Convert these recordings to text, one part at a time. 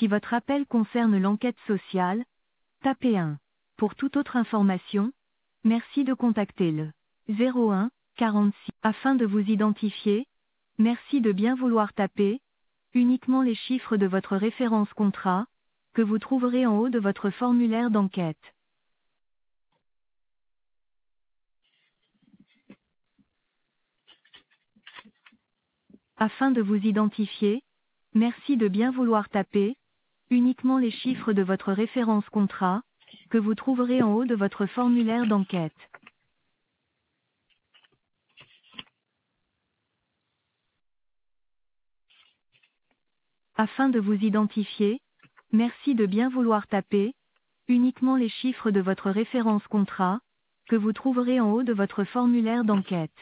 Si votre appel concerne l'enquête sociale, tapez 1. Pour toute autre information, merci de contacter le 01 46. Afin de vous identifier, merci de bien vouloir taper uniquement les chiffres de votre référence contrat, que vous trouverez en haut de votre formulaire d'enquête. Afin de vous identifier, merci de bien vouloir taper uniquement les chiffres de votre référence contrat, que vous trouverez en haut de votre formulaire d'enquête. Afin de vous identifier, merci de bien vouloir taper uniquement les chiffres de votre référence contrat, que vous trouverez en haut de votre formulaire d'enquête.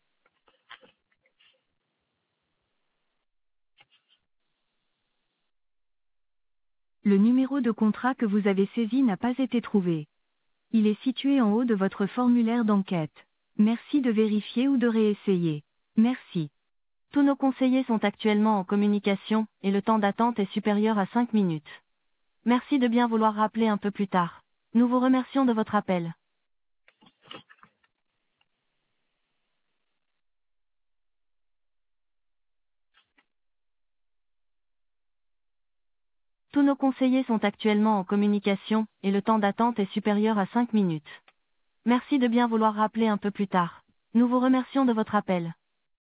Le numéro de contrat que vous avez saisi n'a pas été trouvé. Il est situé en haut de votre formulaire d'enquête. Merci de vérifier ou de réessayer. Merci. Tous nos conseillers sont actuellement en communication, et le temps d'attente est supérieur à 5 minutes. Merci de bien vouloir rappeler un peu plus tard. Nous vous remercions de votre appel. Tous nos conseillers sont actuellement en communication, et le temps d'attente est supérieur à 5 minutes. Merci de bien vouloir rappeler un peu plus tard. Nous vous remercions de votre appel.